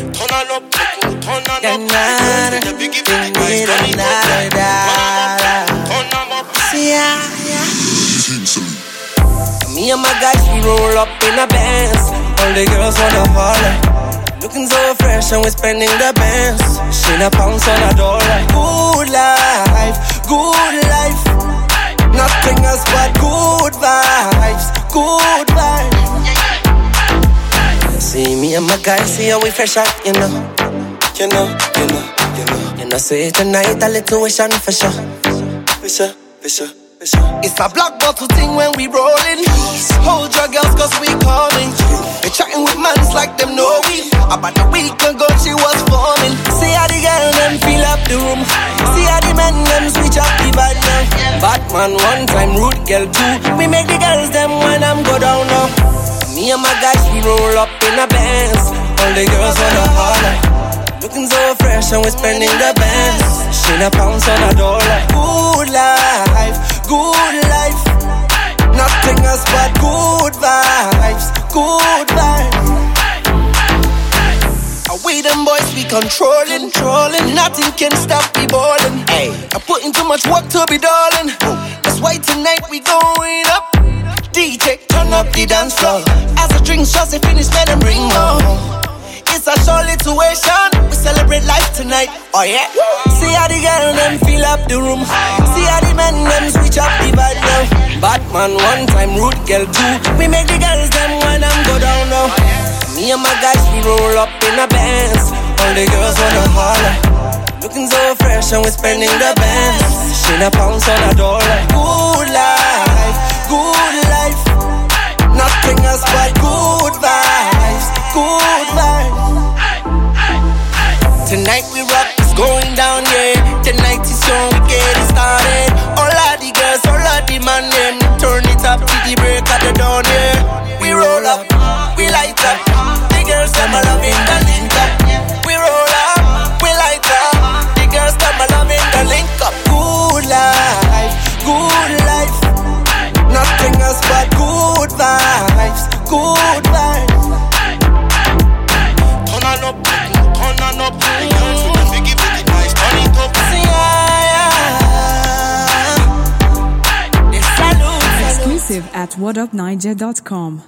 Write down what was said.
Turn on up, turn on up. The biggie guys, turn it up. See ya. Me and my guys, we roll up in a Benz. All the girls wanna holler. Looking so fresh and we're spending the bands. She a pounds on $1. Good life, good life. Nothing else but good vibes, good vibes. See me and my guys, see how we fresh out, you know. You know, say tonight a little wish on for sure. For sure. It's a black bottle thing when we rollin'. Hold your girls cause we coming. They chatting with mans like them know we. About a week ago she was forming. See how the girl them fill up the room. See how the men them switch up the vibe now. Batman one time, rude girl two. We make the girls them when I'm go down now. Me and my guys we roll up in a Benz. All the girls wanna holler. Looking so fresh and we're spending the bands. She a pounds on $1. Good life, good life. Nothing else but good vibes, good vibes. We them boys, we controlling. Nothing can stop me ballin'. I'm putting too much work to be darling. That's why tonight we going up. DJ, turn up the dance floor. As the drinks just finish, let them bring more. It's a show situation. We celebrate life tonight. Oh yeah. See how the girl them fill up the room. See how the men them switch up the vibe now. Batman one time, rude girl two. We make the girls them when I'm go down now. Me and my guys we roll up in a Benz. All the girls wanna holler. Looking so fresh and we're spending the bands. She a pounds on $1. Good life, good life. Nothing else but good vibes, good vibes. Tonight we rock, it's going down, yeah. Tonight is young, we get it started. All of the girls, all of the man, them turn it up to the break of the dawn, yeah. We roll up, we light up. The girls, them are loving the link up. We roll up, we light up. The girls, them are loving the link up. Good life, good life. Nothing else but good vibes, good vibes. Turn on up. The girls with the biggie guys, turn it up. See ya. Exclusive at whatupniger.com.